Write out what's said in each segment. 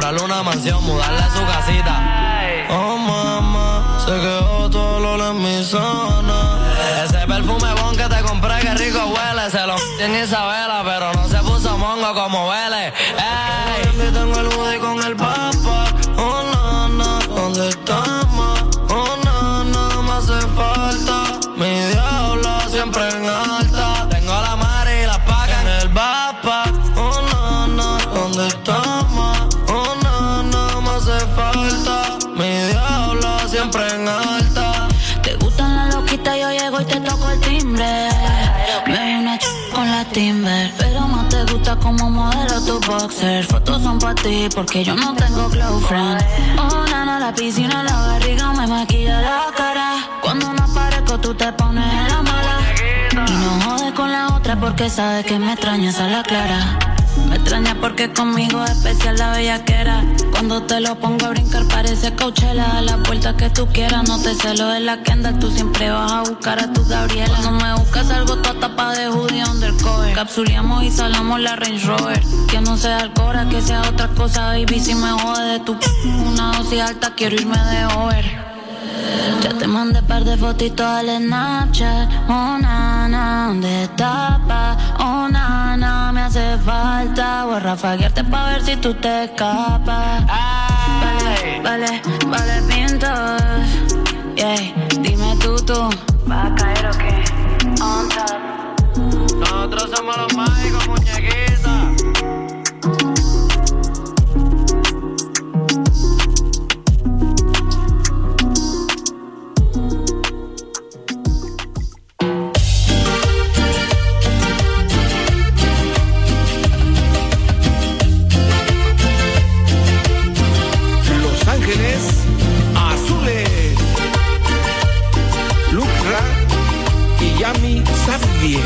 comprarle una mansión, mudarle a su casita. Oh, mamá, se quedó todo olor en mi zona. Ese perfume bon que te compré, que rico huele. Se lo en Isabela, pero no se puso mongo como huele. Ey, tengo el hoodie con el backpack. Oh, nana, ¿dónde estamos? Oh, nana, me hace falta. Mi diablo siempre en alta. Tengo la Mari y las pacas en el backpack. Oh, nana, ¿dónde estamos? Oh, nana, me hace falta. Mi diablo siempre en alta. Te gustan las loquitas, yo llego y te toco el timbre. Me vi una con la Timber, pero más te gusta como modelo tu boxer. Fotos son pa' ti porque yo no tengo girlfriend. Oh, nana, la piscina, la barriga me maquilla la cara. Cuando no aparezco tú te pones en la mala. Y no jodes con la otra porque sabes que me extrañas a la clara. Me extraña porque conmigo es especial la bellaquera. Cuando te lo pongo a brincar parece Coachella. A la vuelta que tú quieras, no te celo de la Kendall. Tú siempre vas a buscar a tu Gabriela. Cuando me buscas algo toda tapa de hoodie undercover. Capsuleamos y salamos la Range Rover. Que no sea Alcora, que sea otra cosa, baby. Si me jode de tu una dosis alta, quiero irme de over. Ya te mandé par de fotitos al Snapchat. Oh, nana, ¿dónde estás, pa? Oh, nana, me hace falta. Voy a rafaguearte pa' ver si tú te escapas. Vale, pintos. Yeah, dime tú. ¿Vas a caer o qué? On top. Nosotros somos los mágicos, muñequitas. Azules, Lucra y Yami Xavier.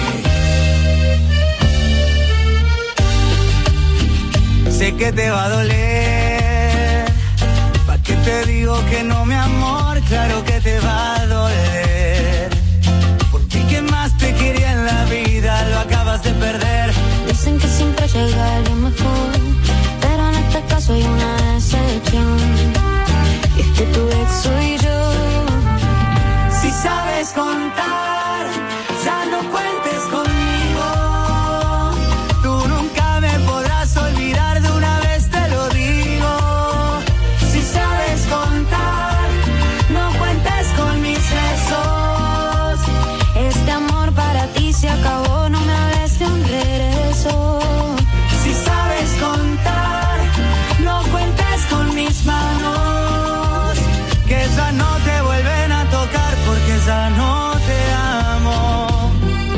Sé que te va a doler. ¿Pa' qué te digo que no, mi amor? Claro que te va a doler. Porque quien más te quería en la vida lo acabas de perder. Dicen que siempre llega alguien mejor, pero en este caso hay una excepción. Y es que tu ex soy yo. Si sabes contar, ya no cuentes conmigo. Tú nunca me podrás olvidar, de una vez te lo digo. Si sabes contar, no cuentes con mis besos. Este amor para ti se acabó, no me hables de un regreso. Si sabes contar, no cuentes con mis manos, que ya no te vuelven a tocar porque ya no te amo.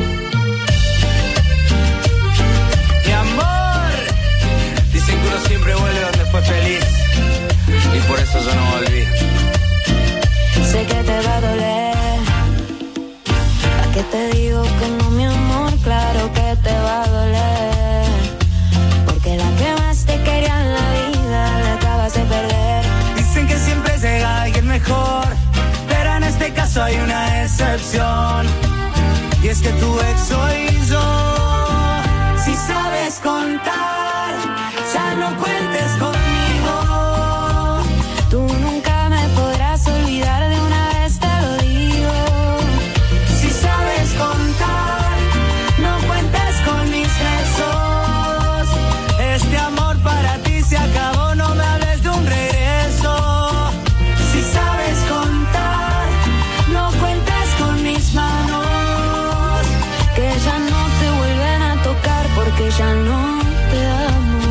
Mi amor, dicen que uno siempre vuelve donde fue feliz, y por eso yo no volví. Sé que te va a doler. ¿A qué te digo que no, mi amor? Claro que te va a doler. Porque la que más te quería en la vida la acabas de perder. Dicen que siempre llega alguien mejor, pero en este caso hay una excepción. Y es que tu ex soy yo. Si sabes contar, ya no cuentes conmigo. Tú nunca me podrás olvidar, de una vez te lo digo. Si sabes contar, no cuentes con mis besos. Este amor para ti se acabó, no me hables de un regreso. Si sabes contar, no cuentes con mis manos, Que ya no te vuelven a tocar porque ya no te amo.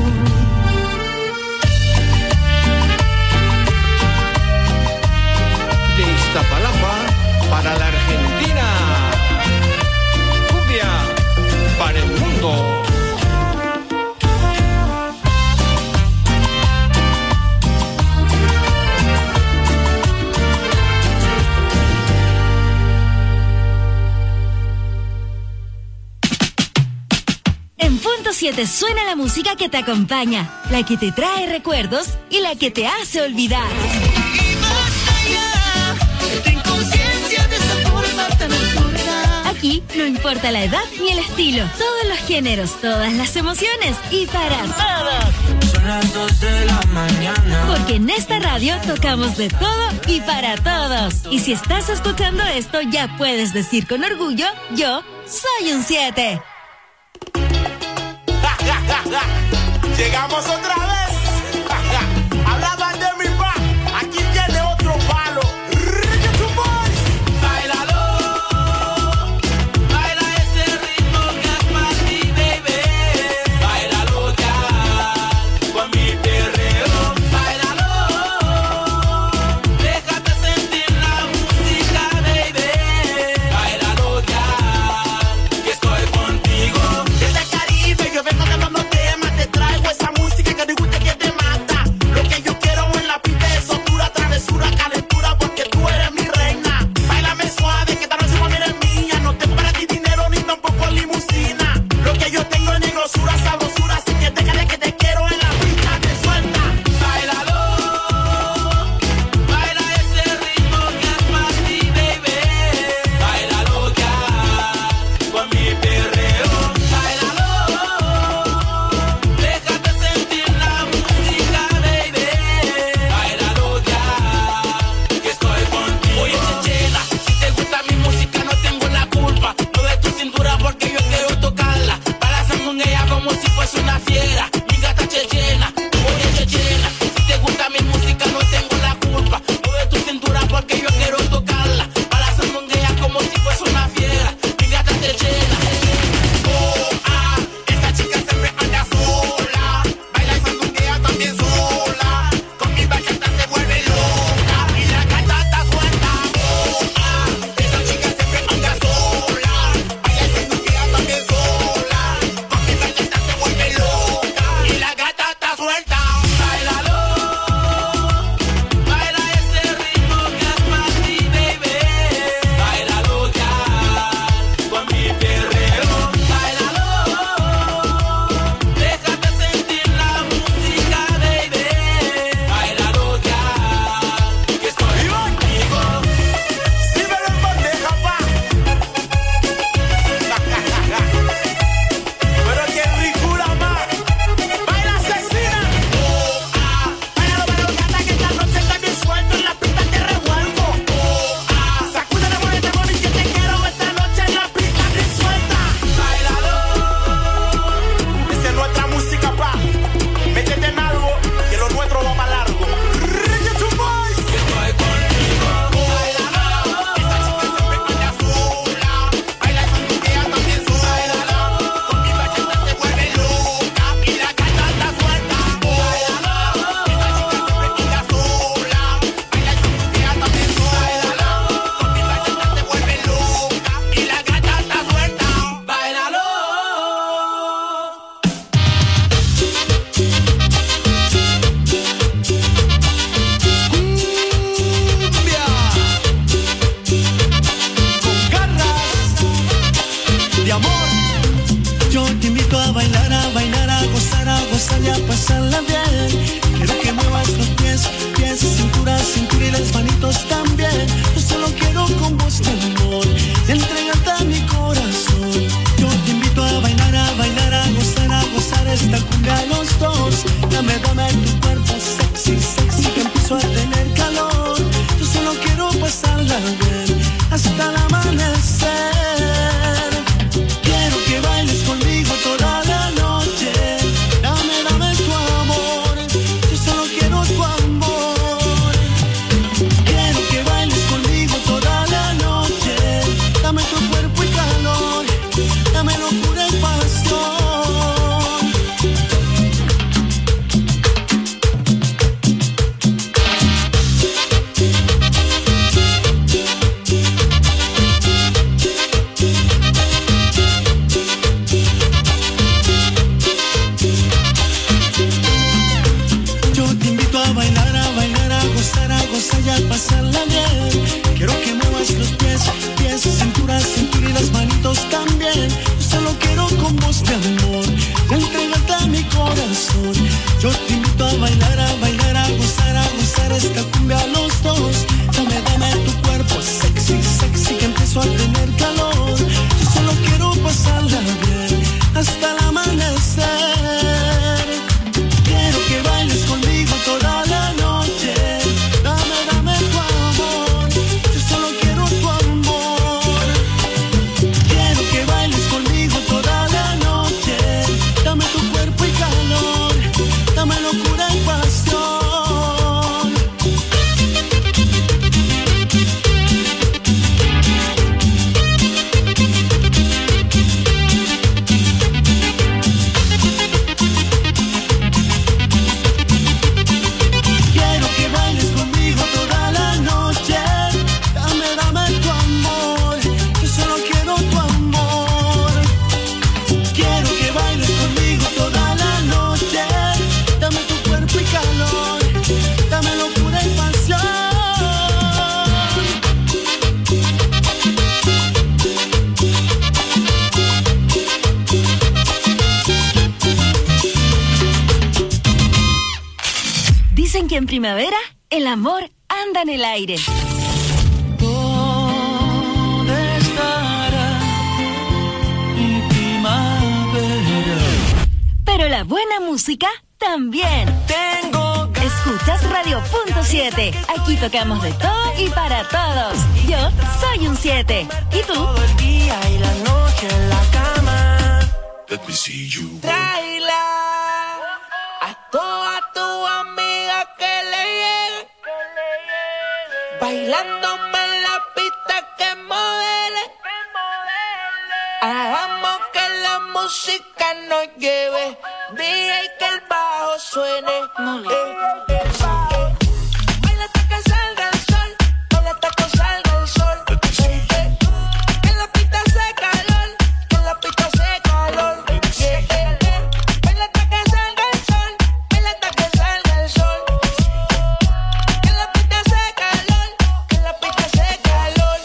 De Iztapalapa para la Argentina. Cumbia para el mundo. En Punto 7 suena la música que te acompaña, la que te trae recuerdos y la que te hace olvidar. Y más allá, ten conciencia de esa forma tan absurda. Aquí no importa la edad ni el estilo, todos los géneros, todas las emociones y para todos. las 2 de la mañana. Porque en esta radio tocamos de todo y para todos. Y si estás escuchando esto, ya puedes decir con orgullo, yo soy un 7. Llegamos otra vez. Hablaban de mi pa, aquí tiene otro palo. Reggaeton Boys. Báilalo, baila ese ritmo que es para ti, baby. Báilalo ya, con mi perreo. Báilalo, déjate sentir la música, baby. Báilalo ya, que estoy contigo. Desde Caribe yo vengo cantando temas, te traigo esa música que te gusta, que te mata. Lo que yo quiero en la pista es oscura, travesura, calentura, porque tú eres mi reina. Báilame suave, que esta noche mami eres mía. No tengo para ti dinero ni tampoco limusina. Lo que yo tengo es negrosura, sabrosura, así que déjale que te quiero en la pista, te suelta. Báilalo, baila ese ritmo que es para ti, baby. Báilalo ya, con mi perreo. Báilalo, déjate sentir la música, baby. Báilalo ya, que estoy contigo. Oye, Chechena, si te gusta mi música no tengo la culpa. No de tu cintura porque yo quiero tocarla. Balanzando en ella como si fuese una fiera. Mi gata Chechena, oye Chechena, si te gusta mi música no tengo la culpa. No de tu cintura porque yo quiero tocarla. Balanzando en ella como si fuese una fiera. Mi gata Chechena. Oh, ah, esta chica siempre anda sola. Baila y sandunguea también sola. Con mi bachata se vuelve loca. Y la gata está suelta. Oh, ah, esta chica siempre anda sola. Baila y sandunguea también sola. Con mi bachata se vuelve loca. Y la gata está suelta. Báilalo, baila ese ritmo que es para ti, baby. Báilalo ya, con mi perreo. Báilalo, déjate sentir la música, baby. Báilalo ya, que estoy contigo. Sí me lo bandeja, pa. Pero qué ricura más. Baila asesina. Oh, ah, bailalo, gata, que esta noche está bien suelto. En la pista te revuelvo. Oh, ah, sacúdele, muévete, mami, que te quiero esta noche en la pista bien suelta. Báilalo, Esa es nuestra música, pa. Métete en algo, que lo nuestro va para largo. Reggaeton Boys. que estoy contigo. Esta chica siempre anda sola. Baila y sandunguea también sola. Con mi bachata se vuelve loca. Y la gata está suelta. Esta chica siempre anda sola. Baila y sandunguea también sola. Con mi bachata se vuelve loca. Y la gata está suelta. Báilalo. Con garras de amor. Yo te invito a bailar, a gozar y a pasarla bien. Quiero que muevas los pies, pies, cintura, cintura y las manitos también. Yo solo quiero con vos de amor, entregarte a mi corazón. Yo te invito a bailar, a gozar esta cumbia a los dos. Dame tu cuerpo sexy, sexy, que empiezo a tener calor. Yo solo quiero pasarla bien hasta el amanecer. Quiero que bailes conmigo toda la noche. Dame tu amor. Dicen que en primavera el amor anda en el aire. ¿Dónde estará mi primavera? Pero la buena música también. Escuchas Radio.7. Aquí tocamos de todo y para todos. Yo soy un 7. ¿Y tú? Todo el día y la noche en la cama. Let me see you. Tráela a toda tu amiga que le llegue, bailándome en la pista que modele. Hagamos que la música nos lleve, DJ que el bajo suene. Baila hasta que salga el sol, baila hasta que salga el sol. Que la pista hace calor, que la pista hace calor. Baila hasta que salga el sol, baila hasta que salga el sol. Que la pista hace calor, que la pista hace calor.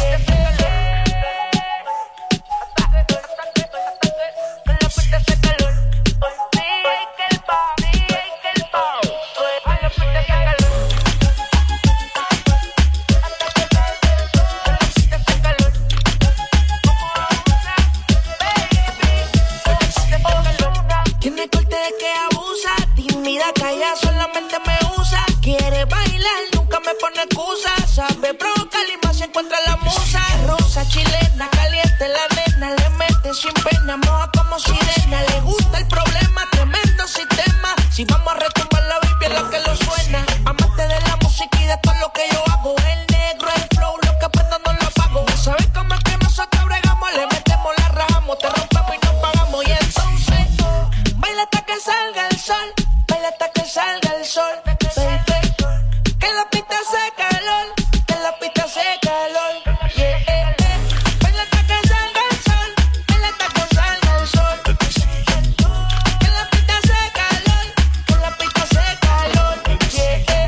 Tiene corte de que abusa, tímida, calla, solamente me usa. Quiere bailar, nunca me pone excusa. Sabe provocar y más se encuentra la musa. Rosa, chilena, caliente la nena, le mete sin pena, moja como sirena. Le gusta el problema, tremendo sistema. Si vamos a retumbar la baby es lo que lo suena. Amante de la música y de todo lo que yo hago. El negro, el flow, lo que aprendo no lo apago. ¿Sabes cómo es que nosotros bregamos? Le metemos, la rajamos, te rompemos y nos pagamos. Y entonces baila hasta que salga el sol, baila hasta que salga el sol, baby. Que la pista hace calor, que la pista hace calor, yeah. Baila hasta que salga el sol, baila hasta que salga el sol. Que la pista hace calor, que la pista hace calor, yeah.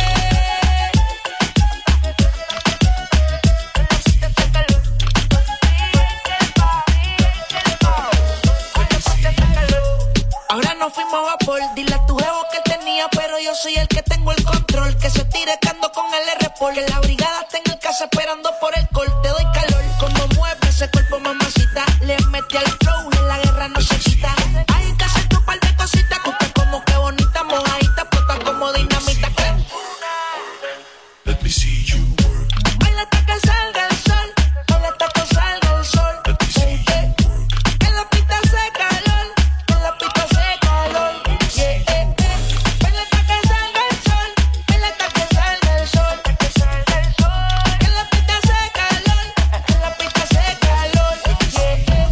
Ahora nos fuimos a vapor, dile a tu jevo que él tenía, pero yo soy el que tengo el control. Que se tire cando con el R-Pol, que la brigada está en el casa esperando por el col. Te doy calor, como mueve ese cuerpo, mamacita. Le metí al flow, en la guerra no se quita. Hay que hacer tu par de cositas, tú estás como que bonita, mojadita, puesta como dinamita. Let me see you work. Baila hasta que salga el sol, baila hasta que salga el sol. Que la pista hace calor, que la pista hace calor, yeah. Baila hasta que salga el sol, baila hasta que salga el sol. Que la pista hace calor, que la pista hace calor, yeah.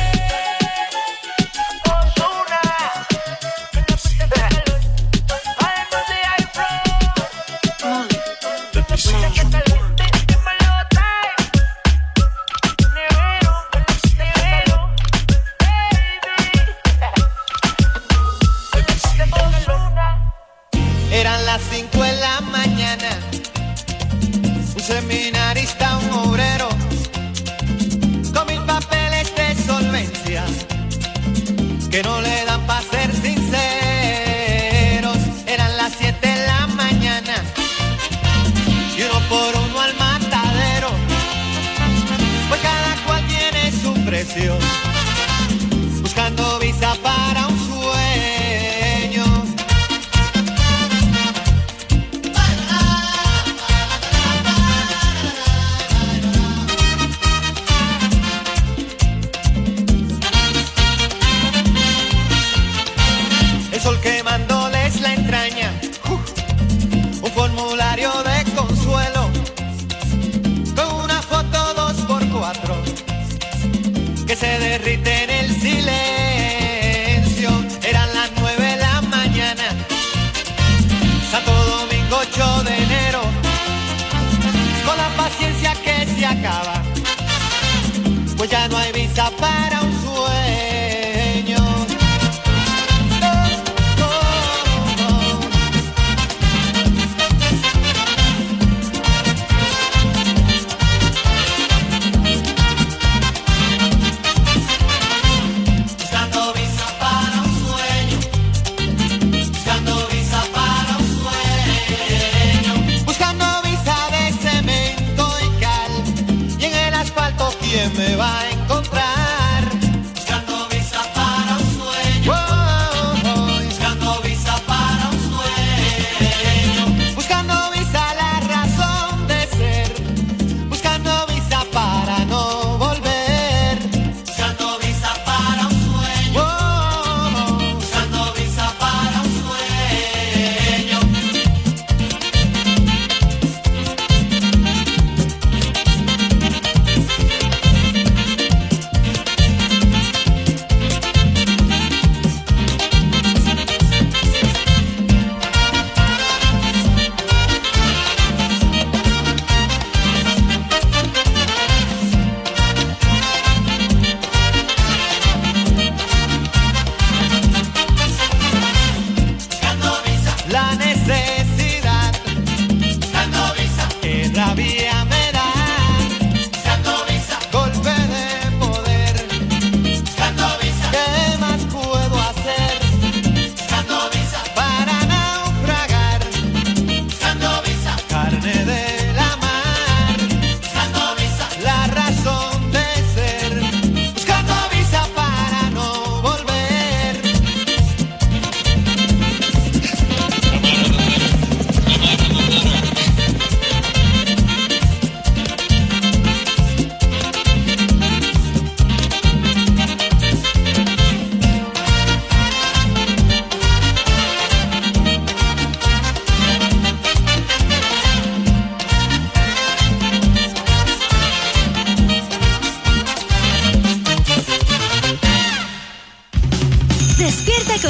Ozuna, que la pista hace calor. Ay, no sé, hay flow. Let me see you work. Eran las 5 de la mañana, un seminarista, un obrero, con 1000 papeles de solvencia, que no le dan pa' ser sinceros. Eran las 7 de la mañana, y uno por uno al matadero, pues cada cual tiene su precio, buscando visa para un sueño. El sol quemándoles la entraña, un formulario de consuelo, con una foto 2x4, que se derrite en el silencio. Eran las 9 de la mañana, Santo Domingo 8 de enero, con la paciencia que se acaba, pues ya no hay visa para un sueño. Buscando visa para un sueño, buscando visa para un sueño.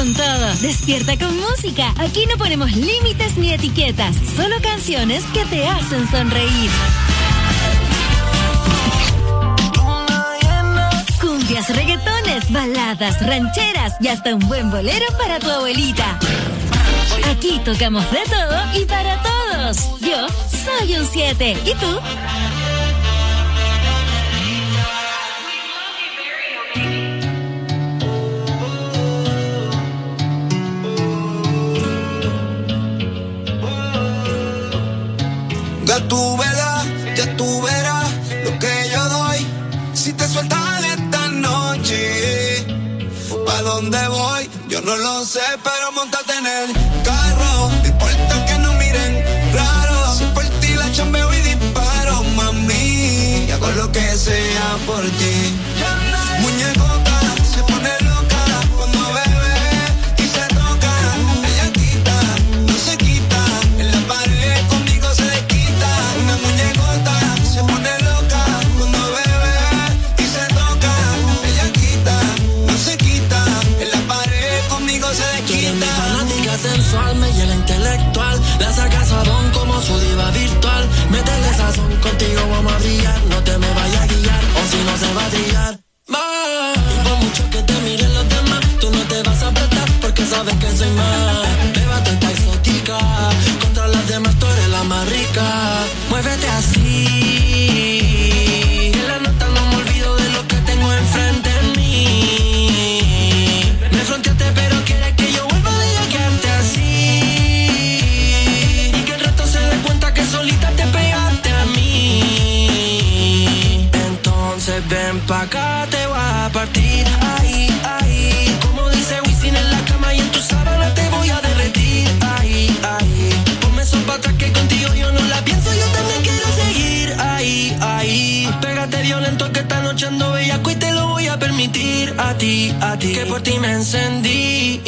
con todo. Despierta con música. Aquí no ponemos límites ni etiquetas. Solo canciones que te hacen sonreír. Cumbias, reggaetones, baladas, rancheras y hasta un buen bolero para tu abuelita. Aquí tocamos de todo y para todos. Yo soy un 7. ¿Y tú? Ya tú verás lo que yo doy. Si te sueltas esta noche, ¿pa' dónde voy? Yo no lo sé, pero montate en el carro. No importa que no miren raro. Si por ti la chambeo y disparo, mami. Y hago lo que sea por ti. Muñecota se pone loca cuando bebe y se toca. Ella quita, no se quita. En la pared conmigo se desquita. Una muñecota se pone loca cuando bebe y se toca. Ella quita, no se quita. En la pared conmigo se desquita. Tú eres mi fanática sensual, me llena intelectual. La saca sabón como su diva virtual. Métele sazón, contigo vamos a brillar. No te me vayas a guiar, o si no se va a trillar. Y por mucho que te miren los demás, tú no te vas a apretar porque sabes que soy más. Llévate esta exótica, contra las demás tú eres la más rica. Muévete así, que la nota no me olvido de lo que tengo enfrente de mí. Me fronteaste pero quieres que yo vuelva a bellaquearte así. Y que el resto se dé cuenta que solita te pegaste a mí. Entonces ven pa' acá, te voy a partir ahí, ahí. Como dice Wisin en la cama y en tu sábana te voy a derretir ahí, ahí. Ponme eso pa' atrás que contigo yo no la pienso, yo también quiero seguir ahí, ahí. Pégate violento que esta noche ando bellaco y te lo voy a permitir a ti, que por ti me encendí.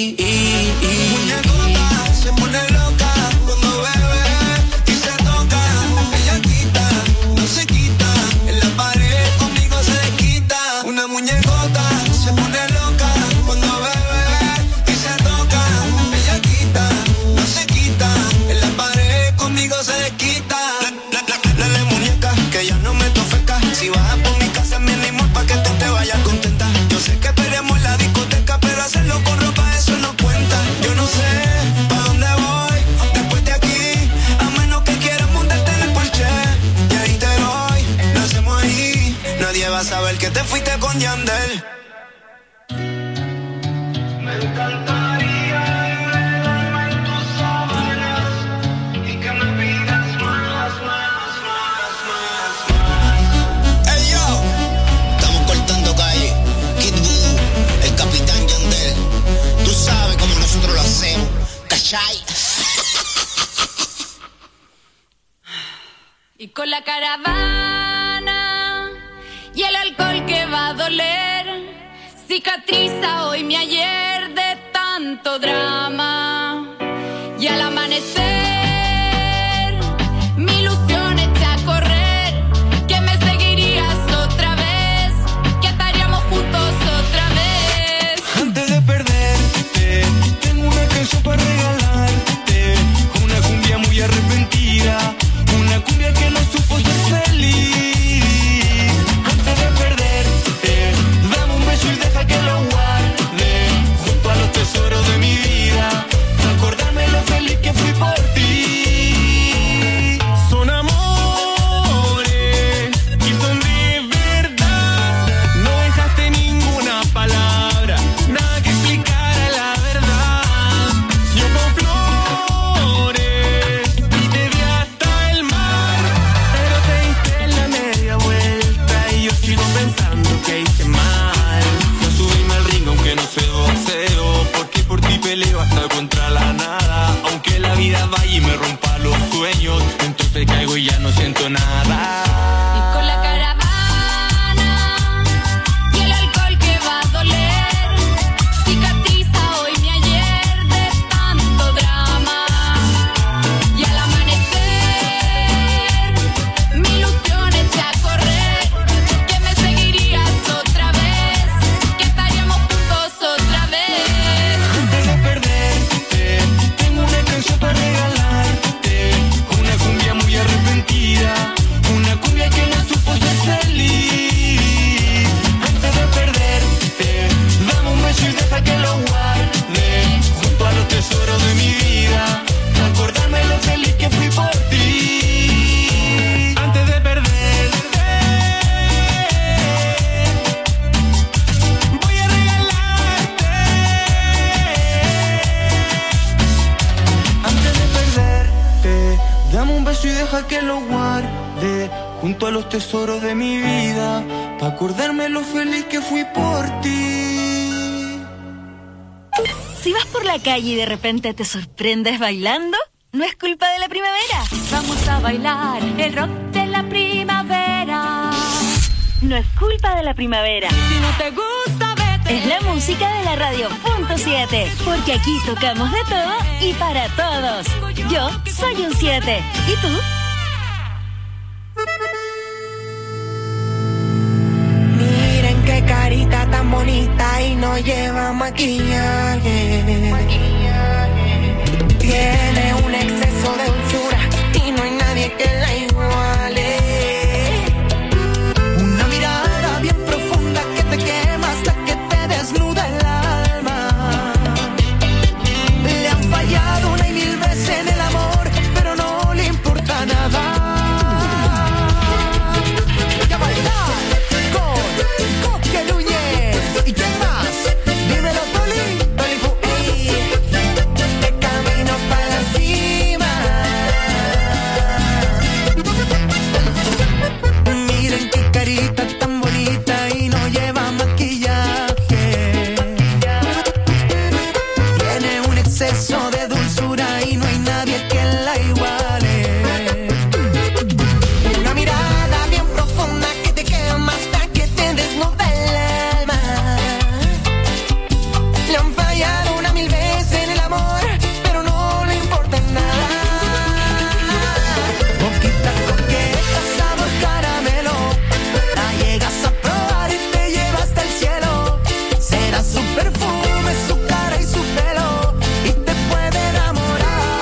Muñecota se pone loca cuando bebe y se toca. Ella quita, no se quita. En la pared conmigo se desquita. Una muñecota se pone loca cuando bebe y se toca. Ella quita, no se quita. En la pared conmigo se desquita. Dale muñeca, que ya no me tofeca. Si bajas por mi casa es mínimo pa' que tú te vayas contenta. Yo sé que esperemos en la discoteca, pero hacerlo con ropa eso no cuenta. Yo no sé pa' dónde voy después de aquí, a menos que quieras montarte en el Porsche. Y ahí te doy, lo hacemos ahí. Nadie va a saber que te fuiste con Yandel. Me encantaría enredarme en tus sábanas y que me pidas más. Hey yo, estamos cortando calle. Kid Voodoo, el capitán Yandel. Tú sabes cómo nosotros lo hacemos, ¿cachai? Y con la caravana y el alcohol que va a doler, cicatriza hoy mi ayer de tanto drama. Y al amanecer mi ilusión echa a correr, que me seguirías otra vez, que estaríamos juntos otra vez. Antes de perderte, tengo una canción para regalarte. Una cumbia muy arrepentida, una cumbia que no supo ser feliz. Antes de perderte, dame un beso y deja que lo guarde junto a los tesoros de mi vida, acordarme lo feliz que fui por ti. Son amores y son de verdad. No dejaste ninguna palabra, nada que explicara la verdad. Yo con flores y te vi hasta el mar, pero te diste la media vuelta y yo sigo pensando que hice mal. No subirme al ring aunque no sé boxeo, porque por ti peleo hasta contra la nada. Aunque la vida vaya y me rompa los sueños, entonces caigo y ya no siento nada. Y con la caravana y el alcohol que va a doler, cicatriza hoy mi ayer de tanto drama. Y al amanecer mi ilusión echa a correr, que me seguirías otra vez, que estaríamos juntos otra vez. beso y deja que lo guarde junto a los tesoros de mi vida, pa' acordarme lo feliz que fui por ti. Si vas por la calle y de repente te sorprendes bailando, no es culpa de la primavera. Vamos a bailar el rock de la primavera. No es culpa de la primavera. Si no te gusta, vete. Es la música de la radio .7, porque aquí tocamos de todo y para todos. Yo soy un 7. ¿Y tú? Miren qué carita tan bonita y no lleva maquillaje. Tiene un exceso de dulzura y no hay nadie que la iguale. Una mirada bien profunda que te quema hasta que te desnuda el alma. Le han fallado una y mil veces en el amor, pero no le importa nada. Voy a bailar con Coque Núñez. ¿Y quién más? Dímelo, Toli Fu, ey. De camino para la cima. Miren qué carita tan bonita y no lleva maquillaje. Tiene un exceso de dulzura y no hay nadie que la iguale. Una mirada bien profunda que te quema hasta que te desnuda el alma. Le han fallado una mil veces en el amor, pero no le importa nada. Boquita coqueta, sabor caramelo. La llegas a probar y te lleva hasta el cielo. Será su perfume, su cara y su pelo, y te puede enamorar.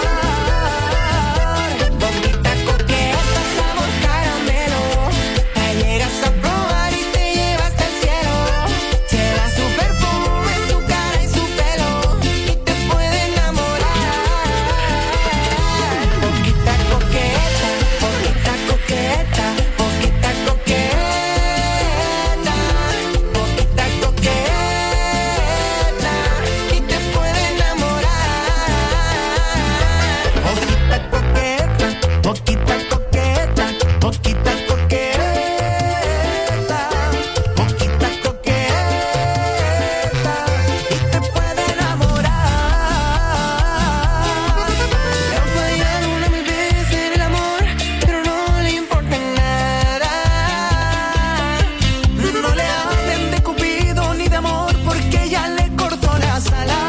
Boquita coqueta, sabor caramelo. La llegas a probar y te lleva hasta el cielo. Será su perfume, su cara y su pelo, y te puede enamorar. Boquita coqueta, boquita coqueta, boquita coqueta, boquita coqueta, y te puede enamorar. Boquita coqueta, boquita coqueta, boquita coqueta, boquita coqueta, y te puede enamorar. Le han fallado una mil veces en el amor, pero no le importa nada. No le hablen de Cupido ni de amor, porque ya le cortó las alas.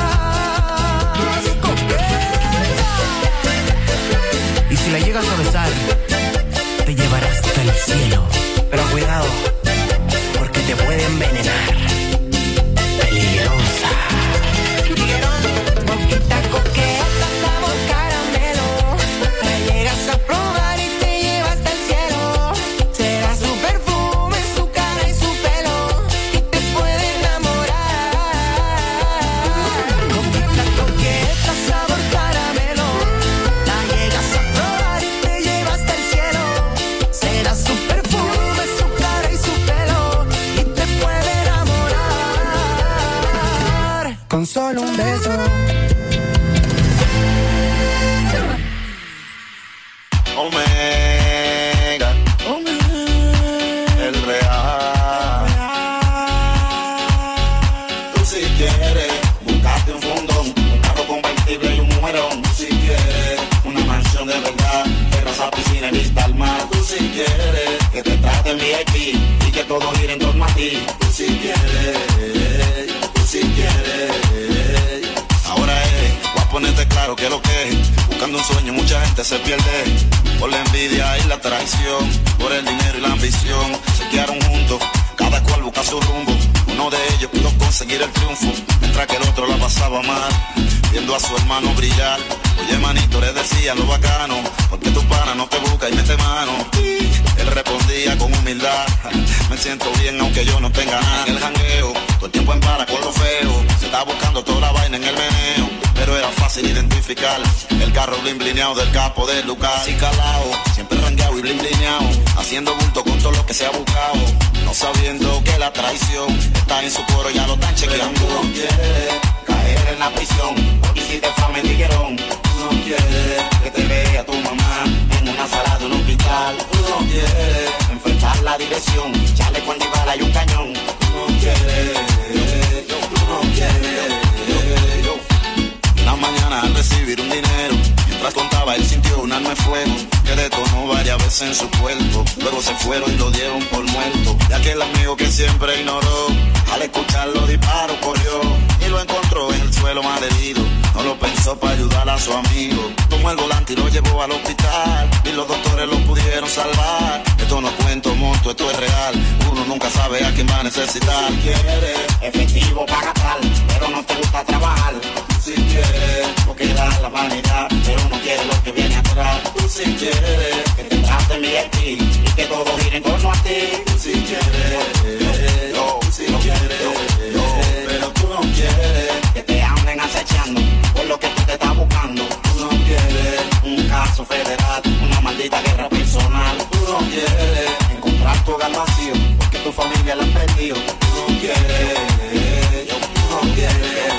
Y si la llegas a besar, te llevará hasta el cielo. Pero cuidado, porque te puede envenenar. Peligrosa. Boquita coqueta, sabor caramelo. La llegas a probar y te lleva hasta el cielo. Será su perfume, su cara y su pelo, y te puede enamorar. Boquita coqueta, sabor caramelo. La llegas a probar y te lleva hasta el cielo. Será su perfume, su cara y su pelo, y te puede enamorar. Con solo un beso. Omega, el real. Tú si quieres, buscate un fondón, un carro convertible y un mujerón. Tú si quieres, una mansión de verdad, terraza, piscina y vista al mar. Tú si quieres, que te traten VIP y que todo gire en torno a ti. Tú si quieres, tú si quieres. Ahora voy a ponerte claro que lo que es. Buscando un sueño mucha gente se pierde, por la envidia y la traición, por el dinero y la ambición. Se quedaron juntos, cada cual busca su rumbo. Uno de ellos pudo conseguir el triunfo, mientras que el otro la pasaba mal, viendo a su hermano brillar. Oye manito, le decía lo bacano, porque tu pana no te busca y mete mano. Él respondía con humildad, me siento bien aunque yo no tenga nada. En el jangueo, todo el tiempo en para con lo feo, se está buscando toda la vaina en el meneo, pero era fácil identificar el carro blin blineado del capo de Lucas. Así calao, siempre rangueado y blin blineado, haciendo bulto con todo lo que se ha buscado, no sabiendo que la traición está en su cuero, ya lo están chequeando. Pero tú no quieres caer en la prisión, porque hiciste fama en tiguerón. Tú no quieres que te vea tu mamá en presión, chaleco antibala y un cañón. Tú no quieres, tú no quieres. Una mañana al recibir un dinero, mientras contaba él sintió un arma de fuego que detonó varias veces en su cuerpo. Luego se fueron y lo dieron por muerto. Y aquel amigo que siempre ignoró, al escuchar los disparos corrió y lo encontró en el suelo malherido. No lo pensó para ayudar a su amigo. Tomó el volante y lo llevó al hospital y los doctores lo pudieron salvar. Esto no cuento monto, esto es real. Uno nunca sabe a quién va a necesitar. Si quieres efectivo para gastar, pero no te gusta trabajar. Si quieres no queda la vanidad, pero no quieres lo que viene atrás. Tú si quieres que te traten bien a ti y que todo gire en torno a ti. Tú si quieres, yo, si quieres, pero tú no quieres que te anden acechando por lo que tú te estás buscando. Tú no quieres un caso federal, una maldita guerra personal. Tú no quieres encontrar tu hogar vacío porque tu familia la han perdido. Tú no quieres, tú no quieres.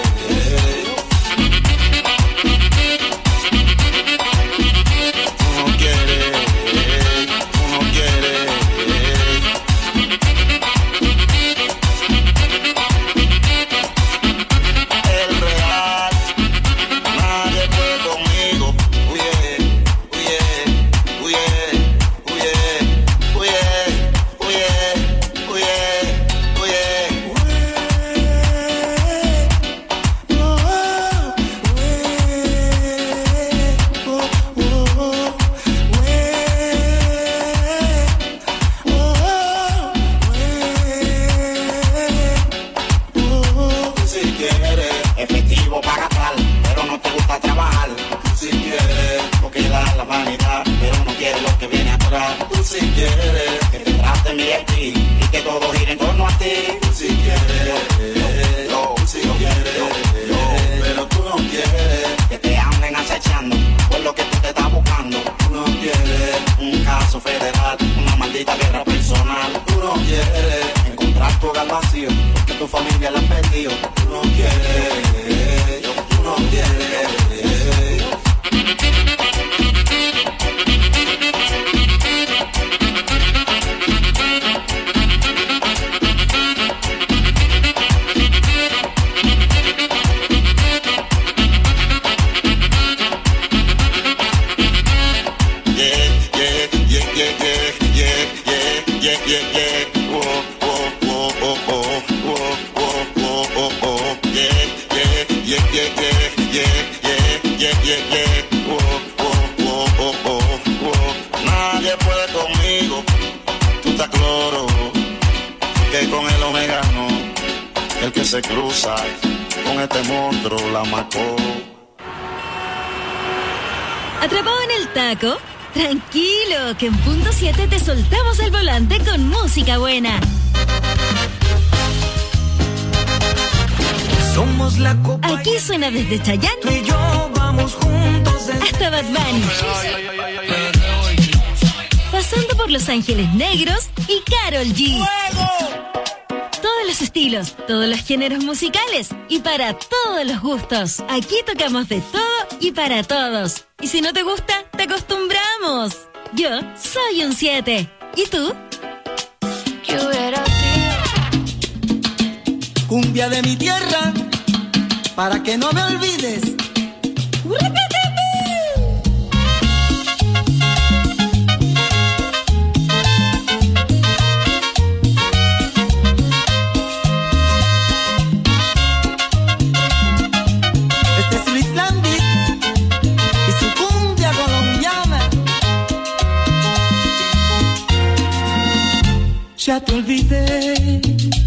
¿Atrapado en el taco? Tranquilo, que en punto 7 te soltamos el volante con música buena. Somos la copa. Aquí suena desde Chayanne. Tú y yo vamos juntos hasta Bad Bunny. Pasando por Los Ángeles Negros y Karol G. Todos los estilos, todos los géneros musicales y para todos los gustos. Aquí tocamos de todo y para todos. Y si no te gusta, te acostumbramos. Yo soy un 7. ¿Y tú? Cumbia de mi tierra, para que no me olvides. Este es Luis Landis y su cumbia colombiana. Ya te olvidé.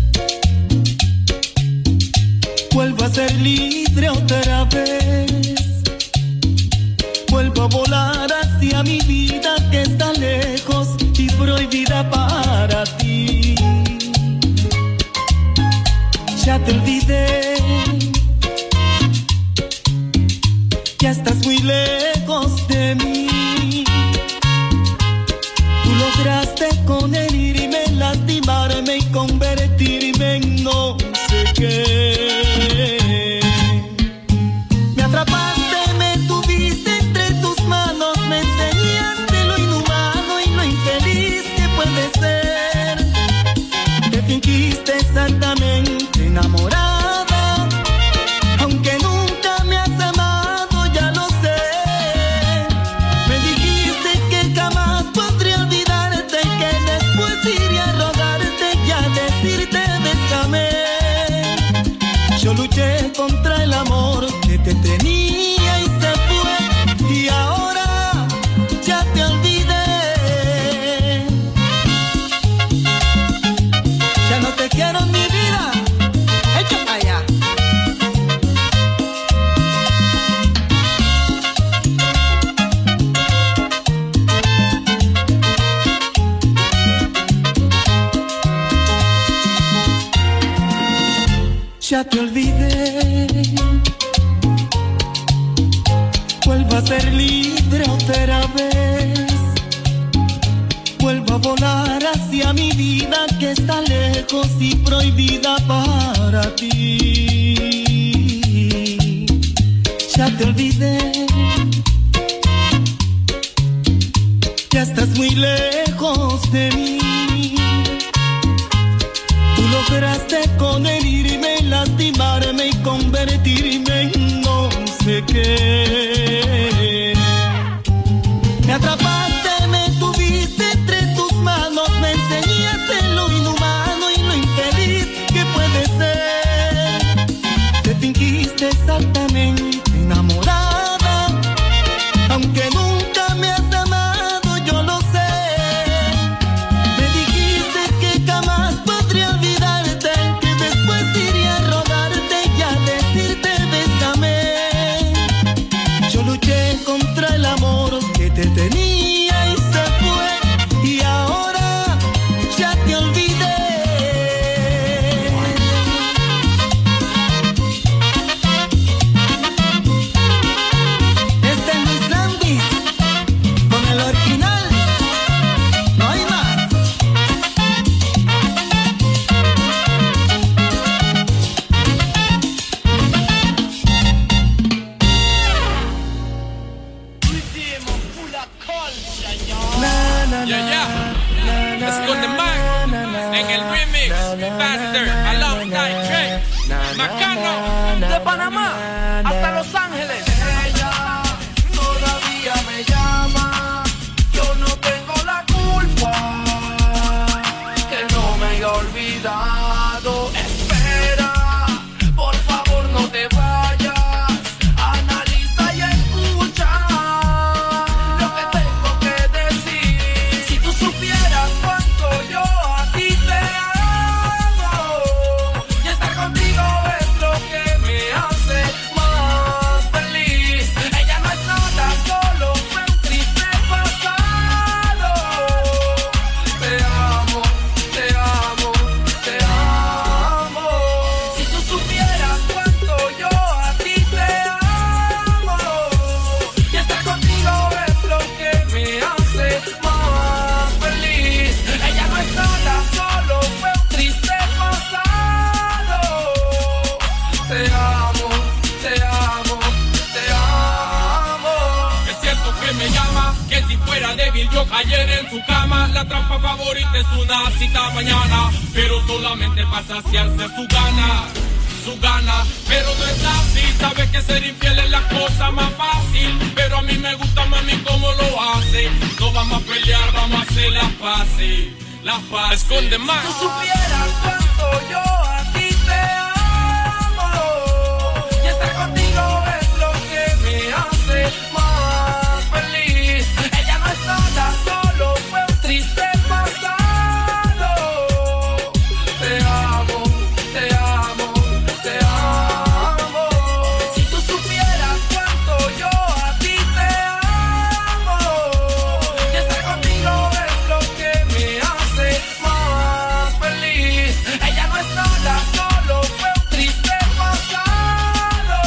Vuelvo a ser libre otra vez. Vuelvo a volar hacia mi vida que está lejos y prohibida para ti. Ya te olvidé. Ya estás muy lejos de mí. Tú lograste con herirme, lastimarme y convertirme en no sé qué. Me atrapaste, me tuviste entre tus manos, me enseñaste lo inhumano y lo infeliz que puede ser. a ser libre otra vez. Vuelvo a volar hacia mi vida que está lejos y prohibida para ti. Ya te olvidé, ya estás muy lejos de mí. Tú lograste con herirme, lastimarme y convertirme en no sé qué. Me atrapaste, me tuviste entre tus manos, me enseñaste lo inhumano y lo infeliz que puede ser. Te fingiste exactamente enamorada, aunque nunca me has amado, yo lo sé. Me dijiste que jamás podría olvidarte, que después iría a rogarte y a decirte bésame. Yo luché contra el amor que te tenía y se fue, y ahora ya te olvidé. Este es Luis Landis, con el original, no hay más. Let's go to Mac en el remix Faster alongside Trey Macano De Panamá hasta Los Ángeles. Ella todavía me llama. Yo no tengo la culpa que no me haya olvidado. Espera, por favor no te vayas. Analiza y escucha lo que tengo que decir. Si tú supieras cuánto yo a ti te amo, y estar contigo es lo que me hace más feliz. Ella no es nada, solo fue un triste pasado. Te amo, te amo, te amo. Si tú supieras cuánto yo a ti te amo, y estar contigo es lo que me hace más feliz. Ella no es nada, solo fue un triste pasado. Te amo, te amo, te amo. Es cierto que me llama, que si fuera débil yo cayera en su cama. La trampa favorita es una cita mañana, pero solamente para saciarse su gana. Pero no es así, sabe que ser infiel es la cosa más fácil. Pero a mí me gusta, mami, cómo lo hace. No vamos a pelear, vamos a hacer las paces. Esconde más. Si tú supieras cuánto yo a ti te amo, y estar contigo es lo que me hace más feliz. Ella no es nada, solo fue un triste pasado. Te amo, te amo, te amo. Si tú supieras cuánto yo a ti te amo, y estar contigo es lo que me hace más feliz. Ella no es nada, solo fue un triste pasado.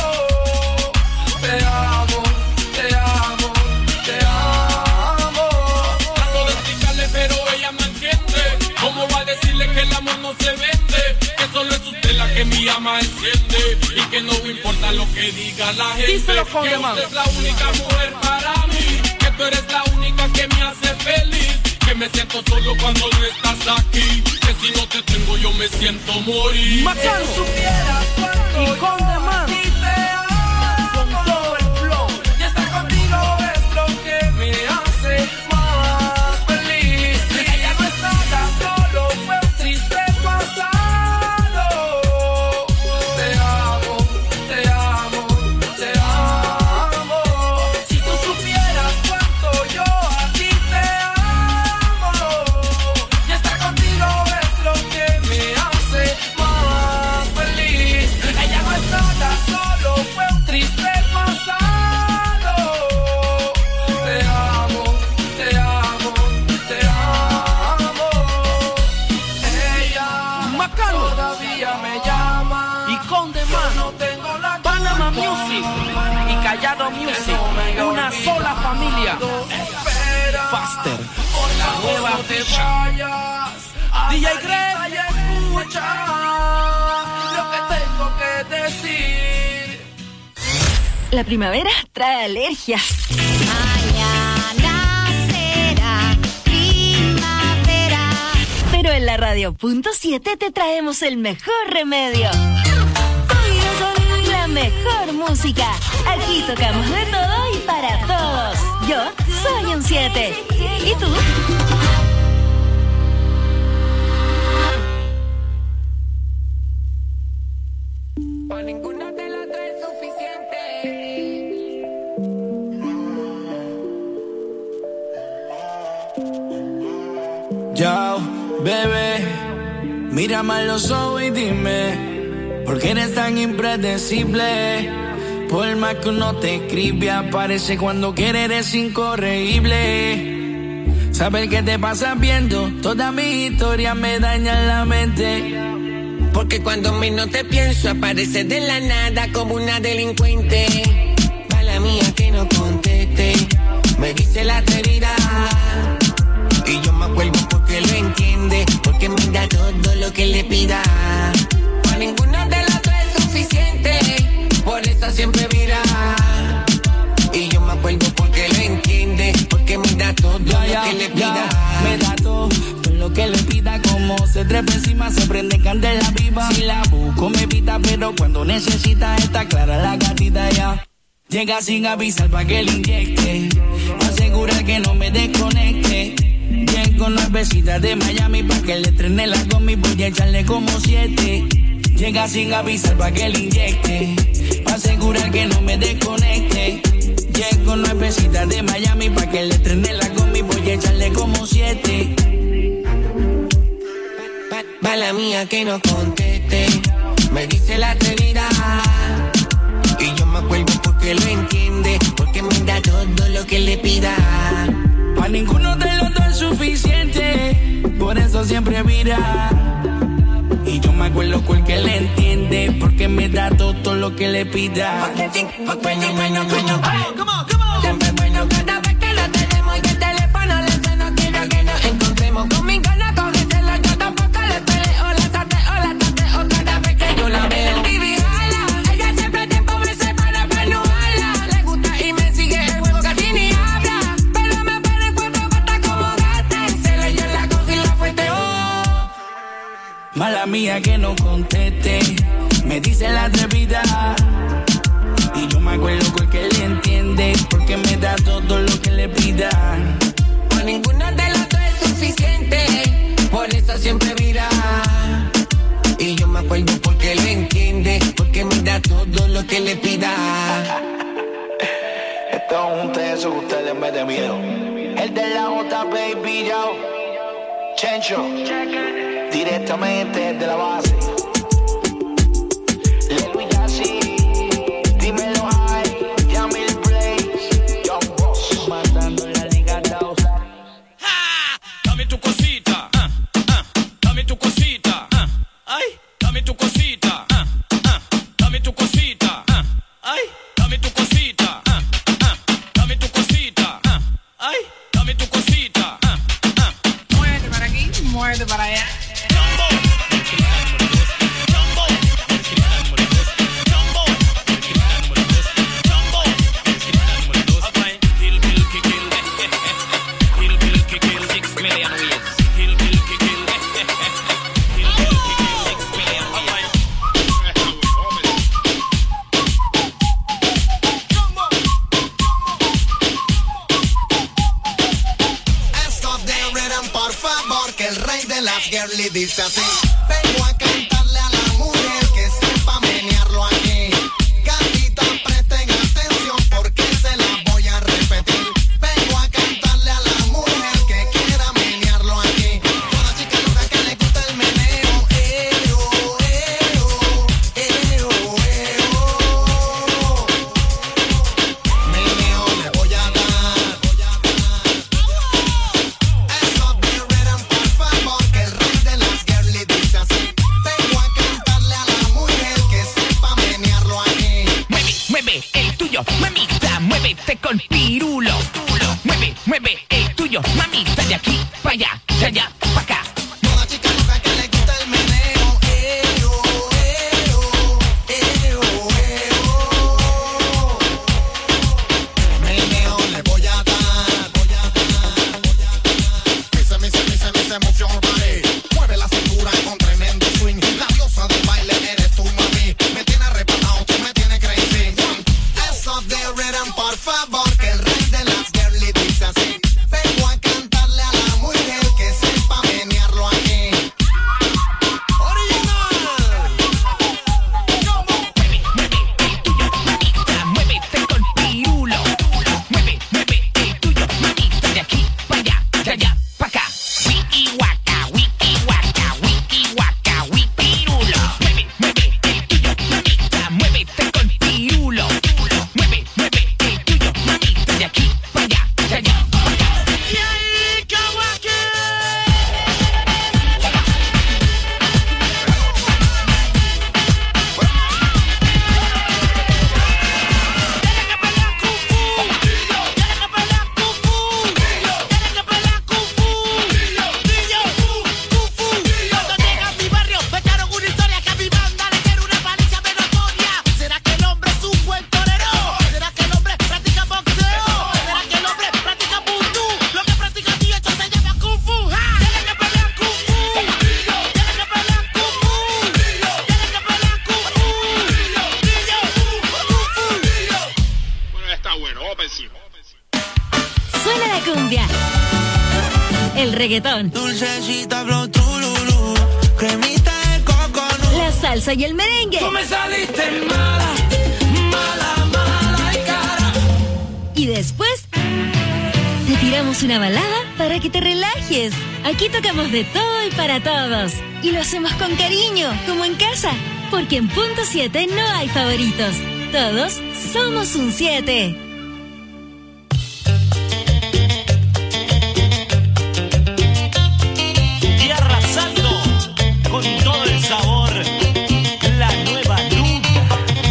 Te amo, te amo, te amo. Trato de explicarle, pero ella no entiende. ¿Cómo va a decirle que el amor no se vende? Que solo es usted la que mi llama enciende, y que no importa lo que diga la gente. Díselo, que Conde Man. usted es la única mujer para mí, que tú eres la única que me hace feliz, que me siento solo cuando no estás aquí, que si no te tengo yo me siento morir. Macano. Si supieras cuánto y Conde Man te amo, con todo el flow, y estar contigo es lo que me hace más feliz. Ella no es nada, solo fue un triste pasado. Te amo, te amo, te amo. Si tú supieras cuánto yo a ti te amo, y estar contigo es lo que me hace más feliz. Ella no es nada, solo fue un triste pasado. Te amo, te amo, te amo. Ella todavía me llama, y Conde Man, no tengo la Panama Music y Callado Music, una sola familia. Faster, la nueva fecha. DJ Greg, escucha lo que tengo que decir. La primavera trae alergias. Mañana será primavera. Pero en la Radio.7 te traemos el mejor remedio. La mejor música. Aquí tocamos de todo y para todos. Yo soy un 7. ¿Y tú? Por ninguna de las dos es suficiente. Yo, bebé, mírame a los ojos y dime, ¿por qué eres tan impredecible? Por más que uno te escribe, aparece cuando quiere, eres incorregible. Saber qué te pasa viendo, toda mi historia me daña la mente. Porque cuando menos te pienso, aparece de la nada como una delincuente. Mala mía que no conteste, me dice la herida. Y yo me acuerdo porque lo entiende, porque me da todo lo que le pida. Para ninguna de las dos es suficiente, por eso siempre mira. Y yo me acuerdo porque lo entiende, porque me da todo lo que le pida. Me da todo lo que le pida, como se trepa encima, se prende candela viva. Si la busco me evita, pero cuando necesita está clara la gatita ya. Llega sin avisar pa' que le inyecte, asegura que no me desconecte. Llego nuevecita de Miami pa' que le trene la gomi, voy a echarle como 7. Llega sin avisar pa' que le inyecte, asegurar que no me desconecte. Llego nuevecita de Miami pa' que le trene la gomi, voy a echarle como 7. Mala mía que no conteste, me dice la herida. Y yo me acuerdo porque lo entiende, porque me da todo lo que le pida. Pa' ninguno de los dos es suficiente, por eso siempre mira. Y yo me acuerdo porque le entiende, porque me da todo lo que le pida. Siempre bueno cada vez que lo tenemos y el teléfono le suena, quiero que nos encontremos. Conmigo no cógeselo, yo tampoco le peleo, la tateo cada vez que yo la veo. Baby, jala, ella siempre tiempo me separa para no jala. Le gusta y me sigue el juego, casi ni habla, pero me pone en cuatro patas como gata. Se le yo la cojo y la fuerte, oh. Mala mía que no conteste, me dice la atrevida. Y yo me acuerdo porque le entiende, porque me da todo lo que le pida. Para ninguna de las dos es suficiente, por eso siempre mira. Y yo me acuerdo porque lo entiende, porque me da todo lo que le pida. Esto es un teso que ustedes me de miedo. El de la J, baby, yo. Chencho, directamente de la base. Lelo y Yassi, dímelo ahí, Yamil Blaze, Young Boss, matando la liga 2. Dame tu cosita, dame tu cosita, ay, dame tu cosita, dame tu cosita, ay, dame tu cosita, dame tu cosita, ay, dame tu cosita. Muévete para aquí, muévete para allá. Girly dice así: vengo a cantarle a la mujer que sepa menearlo aquí. Gatita, presten atención porque se la voy a repetir. Vengo a cantarle a la mujer que quiera menearlo aquí. Toda chica loca que le gusta el meneo. Meneo le voy a dar. Stop the rhythm, por favor, que el rey de las girly dice así: vengo a cantarle a la mujer que sepa menearlo aquí. Mueve, mueve el tuyo. tuyo, mamita, muévete con pirulo. Mueve, mueve el tuyo, mamita, de aquí para allá, de allá para acá. Toda chica loca que le gusta el meneo, meneo le voy a dar, Mise, move your body. Mueve la cintura con tremendo swing. La diosa del baile eres tú, mami. Me tiene arrebatado, tú me tienes crazy. Eso de rhythm, por favor, que el rey de las girly dice así. Vengo a cantarle a la mujer que sepa menearlo aquí. Original. Muévete con pirulo. Mueve, mueve el tuyo, mamita, de aquí para allá, de allá para acá. Wiki waka, wiki waka, wiki waka, wikirulo. Mueve, mueve el tuyo, mamita, muévete con pirulo. Mueve, mueve el tuyo, mamita, de aquí para allá, de allá para acá. Y ahí, Kawaki. Cuando llega a mi barrio, me echaron una historia que a mi banda le quiere una paliza menatoria. ¿Será que el hombre es un buen torero? ¿Será que el hombre practica boxeo? ¿Será que el hombre practica vudú? Lo que practica mi hecho se llama Kung Fu. ¡Ja! Tiene que pelear Kung Fu. Tiene que pelear Kung Fu. Tiene que pelear Kung Fu. Bueno, ya está bueno, vamos encima. Suena la cumbia. El reggaetón. Dulcecita, flow, trululú, cremita de coco, La salsa y el merengue. Tú me saliste mala, mala, mala y cara. Y después te tiramos una balada para que te relajes. Aquí tocamos de todo y para todos. Y lo hacemos con cariño, como en casa. Porque en punto 7 no hay favoritos. Todos somos un 7. Y arrasando con todo el sabor, la nueva Luna.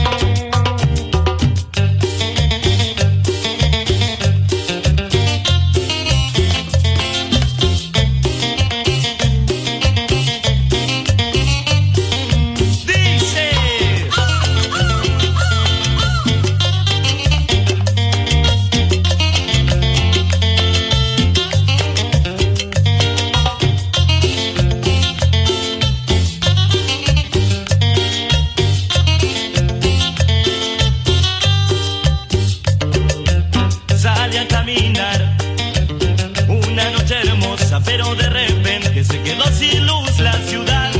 Dice. Salí a caminar una noche hermosa, pero de repente se quedó sin luz la ciudad.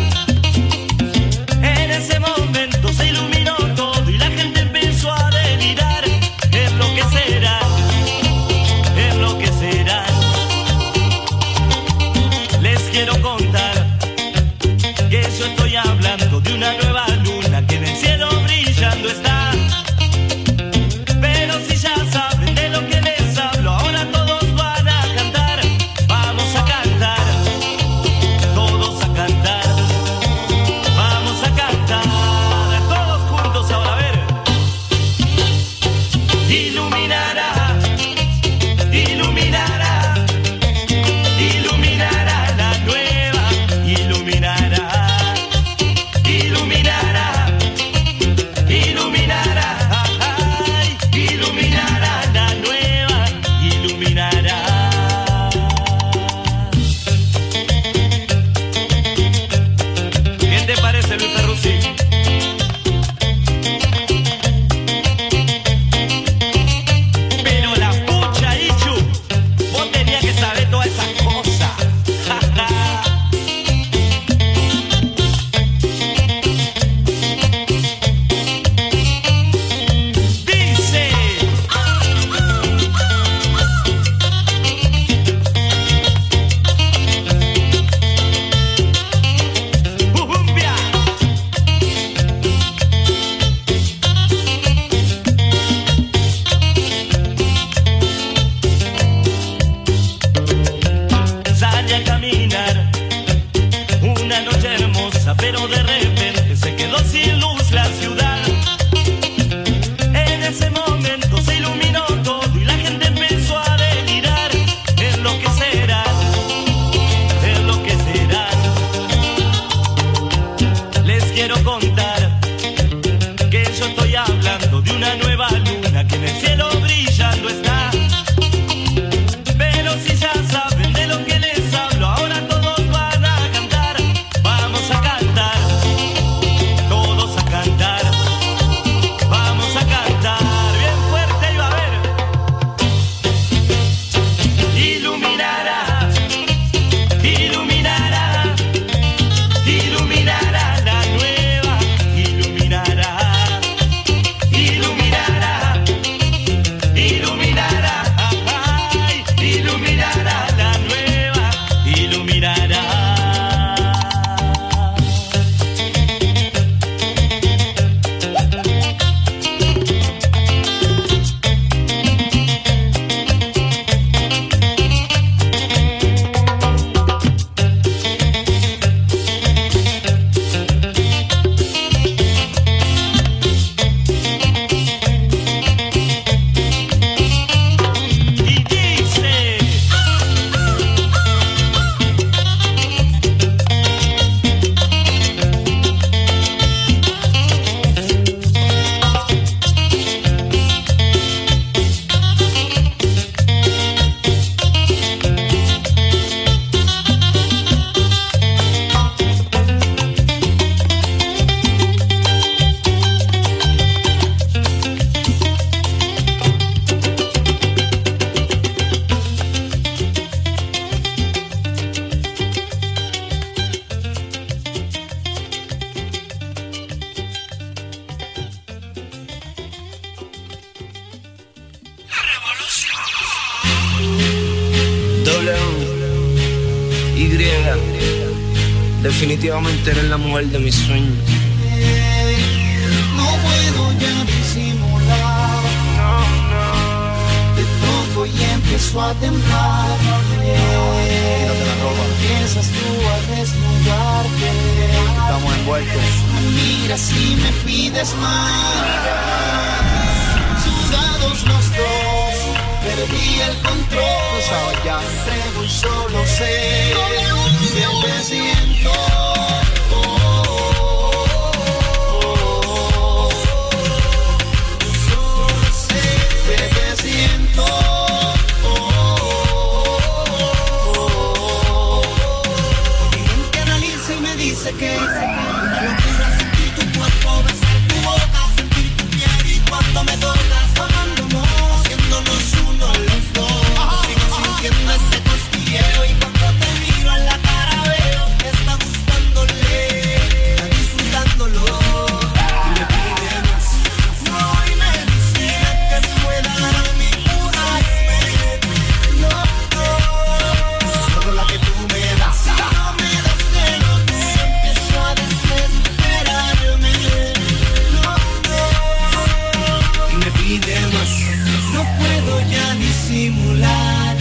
En ese momento se iluminó todo y la gente empezó a delirar. Es lo que será, es lo que será. Les quiero contar que yo estoy hablando de una nueva luna que en el cielo brillando está. Pero si ya saben de lo que les hablo, ahora todos van a cantar. Vamos a cantar, todos a cantar. el cielo brillando está. Pero si ya saben de lo que les hablo, ahora todos van a cantar. Vamos a cantar, todos a cantar. Vamos a cantar bien fuerte y va a ver. Iluminará, iluminará, iluminará la nueva, iluminará, iluminará, iluminará, ay, iluminará la nueva, iluminará. Y dice, Y, definitivamente eres la mujer de mis sueños. No puedo ya disimular. Te toco y empiezo a temblar. Empiezas tú a desnudarte. Estamos envueltos. Miras y me pides más. Sudados los dos, perdí el control. Entrego y solo sé que te siento. Solo sé que te siento. Mi mente analiza y me dice que una locura sentir tu cuerpo, besar tu boca, sentir tu piel y cuando me tocas, amándonos, haciéndonos uno los dos. Sigo sintiendo ese cosquilleo y cuando te miro en la cara veo que está gustándole, está disfrutándolo. Y me pide más, no hay medicina que pueda dar mi curarme. No, solo la que tú me das. Si no me das de lo que empiezo a desesperarme. No, y me pide más. No puedo ya disimular.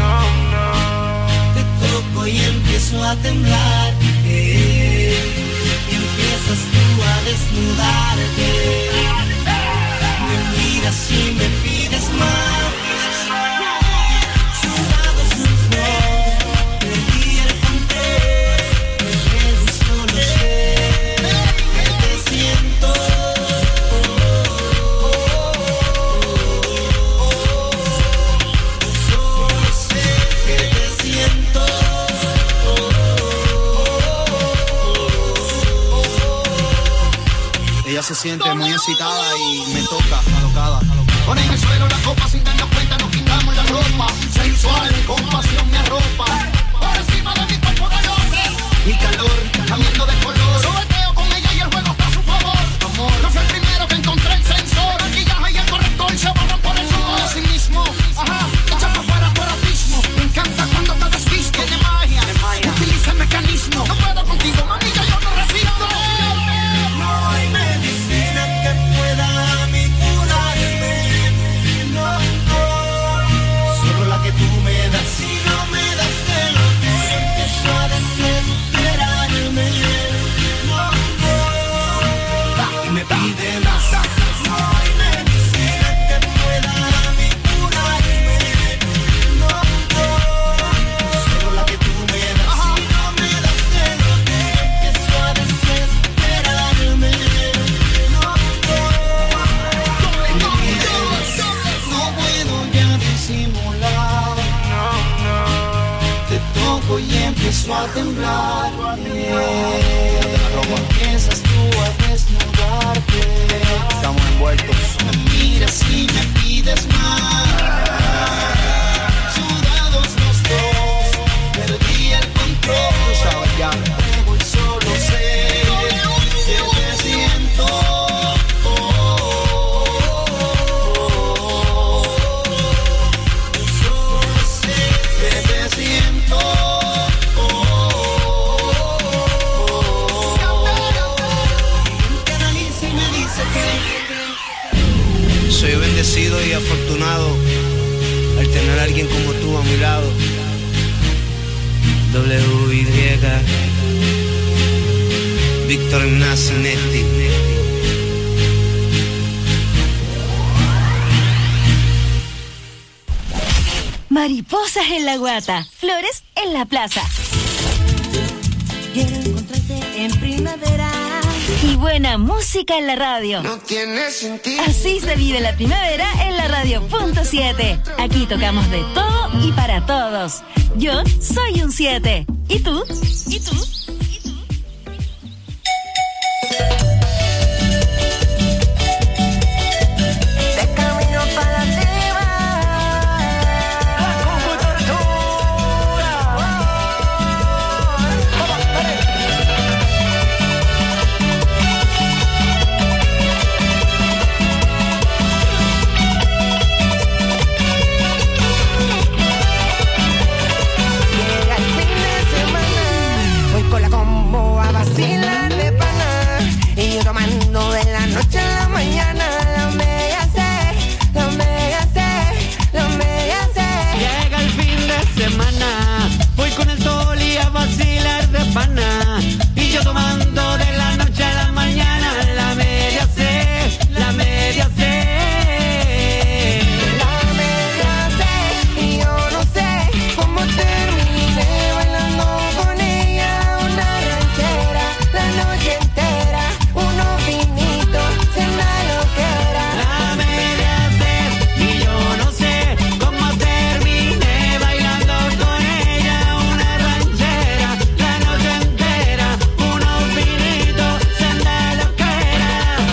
Te toco y empiezo a temblar. Y empiezas tú a desnudarte. Me miras y me pides más. Sudados los dos, perdí el control. Entrego y solo sé que te siento. Solo sé que te siento. Ella se siente muy excitada y me toca, alocada. Pon en el suelo la copa sin darnos cuenta, nos quitamos la ropa. Sensual, con pasión me arropa. Por encima de mi cuerpo de hombre. Mi calor, cambiando de color. Sobeteo con ella y el juego está a su favor. Amor, no fue el primero que encontré el sensor. Maquillaje y el corrector se borran por el sudor. Así mismo, ajá, echa para afuera tu erotismo. Me encanta cuando te desvisto. Tiene magia, utiliza el mecanismo. No puedo contigo, mami, ya yo no resisto. No hay medicina que pueda a mí curarme. No, no. empiezo a temblar. Empiezas tú a desnudarte. Estamos envueltos. Me miras y me pides más. Sudados los dos, perdí el control. Luego y solo sé que te siento. Solo sé que te siento. Y me analiza y me dice que soy bendecido y afortunado al tener a alguien como tú a mi lado. WY Víctor Nazanetti. Mariposas en la guata, flores en la plaza. quiero encontrarte en primavera. Y buena música en la radio. No tiene sentido. Así se vive la primavera en la radio.7. Aquí tocamos de todo y para todos. Yo soy un 7. ¿Y tú? ¿Y tú? Y yo tomando de la noche a la mañana, la media C, la media C. La media C, y yo no sé cómo terminé bailando con ella una ranchera la noche entera, unos vinitos, cena loquera. La media C, y yo no sé cómo terminé bailando con ella una ranchera la noche entera, unos vinitos, cena loquera.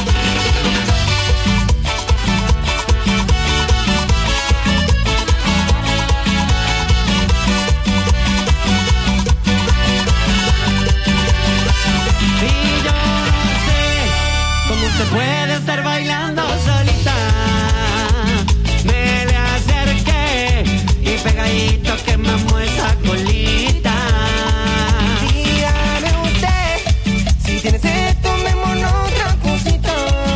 Y yo no sé cómo se puede estar bailando solita. Me le acerqué y pegadito quemamos esa colita. Dígame usted, si tienes esto, tomémonos otra cosita.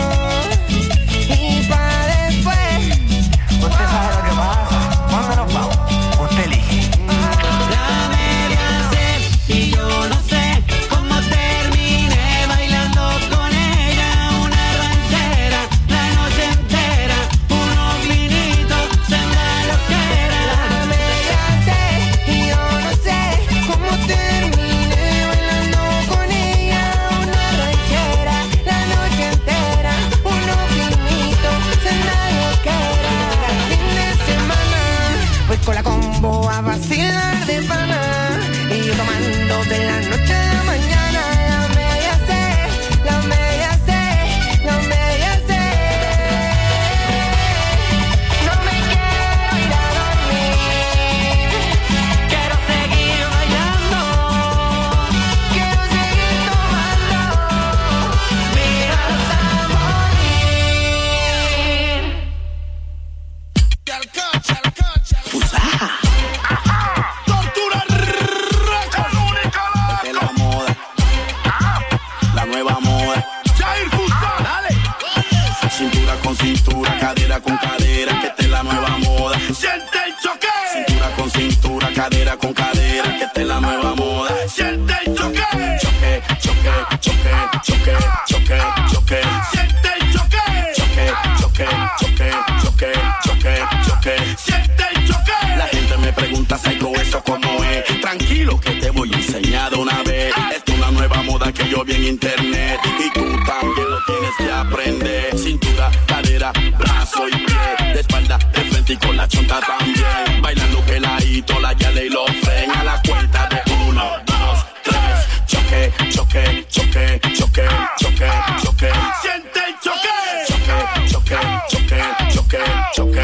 Y pa' después, Usted sabe lo que pasa. ¿Cuándo nos vamos? Usted elige. La media C, y yo no sé cómo terminé bailando con ella una ranchera la noche entera, unos vinitos, cena loquera. la media C, y yo no sé cómo terminé bailando con ella una ranchera la noche entera, unos vinitos, cena loquera. Fin de semana, voy con la combo a vacilar de pana. Y yo tomando de la noche a la mañana, la media C, la media C, la media C. No me quiero ir a dormir, Quiero seguir bailando, quiero seguir tomando, mira hasta Tortura Esta es la moda, la nueva moda. Jair Fusa, dale. Cintura con cintura, cadera con cadera, que esta es la nueva moda. Siente el choque. Cintura con cintura, cadera con cadera, que esta es la nueva moda. Siente el choque. Choque, choque, choque, choque, choque, choque. Siente el choque. Choque, choque, choque, choque, choque, choque. Siente el choque. La gente me pregunta, Psycho, ¿eso cómo es? Tranquilo que te voy a enseñar de una vez. Esto es una nueva moda que yo vi en internet y tú también lo tienes que aprender. Cintura, cadera, brazo y pie, de espalda, de frente y con la chonta también.